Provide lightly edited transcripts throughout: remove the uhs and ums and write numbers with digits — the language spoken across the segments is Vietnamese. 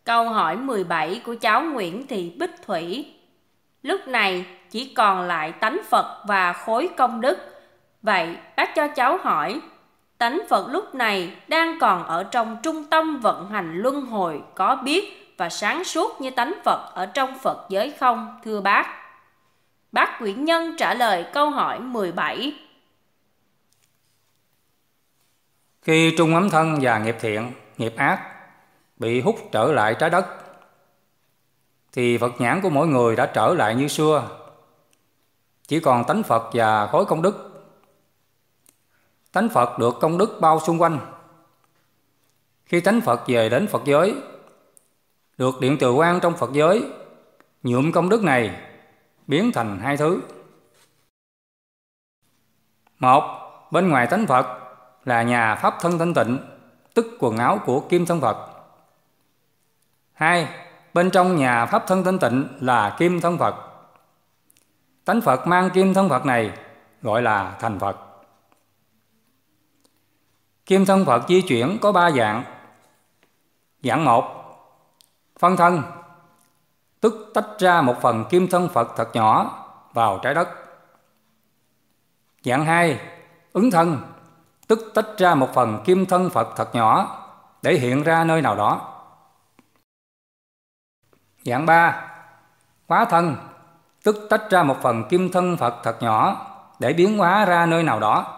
Câu hỏi 17 của cháu Nguyễn Thị Bích Thủy. Lúc này chỉ còn lại tánh Phật và khối công đức. Vậy bác cho cháu hỏi, tánh Phật lúc này đang còn ở trong trung tâm vận hành luân hồi, có biết và sáng suốt như tánh Phật ở trong Phật giới không, thưa bác? Bác Quyển Nhân trả lời câu hỏi 17. Khi trung ấm thân và nghiệp thiện, nghiệp ác bị hút trở lại trái đất, thì Phật nhãn của mỗi người đã trở lại như xưa, chỉ còn tánh Phật và khối công đức. Tánh Phật được công đức bao xung quanh. Khi tánh Phật về đến Phật giới, được điện từ quan trong Phật giới nhuộm công đức này biến thành hai thứ. Một, bên ngoài tánh Phật là nhà pháp thân thanh tịnh, tức quần áo của kim thân Phật. Hai, bên trong nhà pháp thân thanh tịnh là kim thân Phật. Tánh Phật mang kim thân Phật này gọi là thành Phật. Kim thân Phật di chuyển có 3 dạng. Dạng 1, phân thân, tức tách ra một phần kim thân Phật thật nhỏ vào trái đất. Dạng 2, ứng thân, tức tách ra một phần kim thân Phật thật nhỏ để hiện ra nơi nào đó. Dạng 3, hóa thân, tức tách ra một phần kim thân Phật thật nhỏ để biến hóa ra nơi nào đó.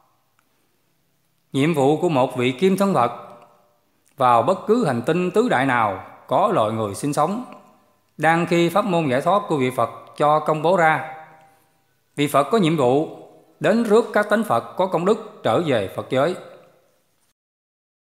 Nhiệm vụ của một vị kim thân Phật vào bất cứ hành tinh tứ đại nào có loài người sinh sống, đang khi pháp môn giải thoát của vị Phật cho công bố ra, vị Phật có nhiệm vụ đến rước các tánh Phật có công đức trở về Phật giới.